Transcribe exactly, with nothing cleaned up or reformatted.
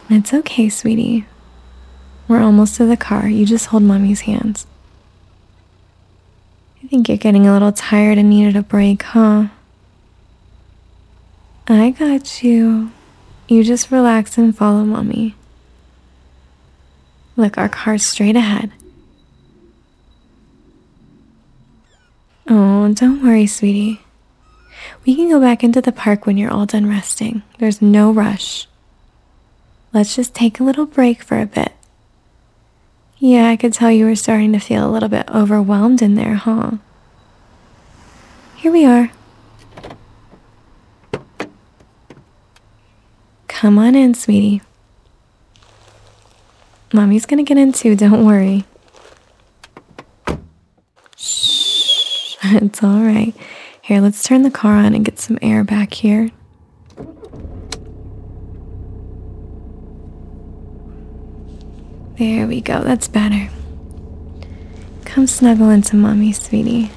It's okay, sweetie. We're almost to the car. You just hold mommy's hands. I think you're getting a little tired and needed a break, huh? I got you. You just relax and follow mommy. Look, our car's straight ahead. Oh, don't worry, sweetie. We can go back into the park when you're all done resting. There's no rush. Let's just take a little break for a bit. Yeah, I could tell you were starting to feel a little bit overwhelmed in there, huh? Here we are. Come on in, sweetie. Mommy's gonna get in too, don't worry. Shh, it's all right. Here, let's turn the car on and get some air back here. There we go, that's better. Come snuggle into mommy, sweetie.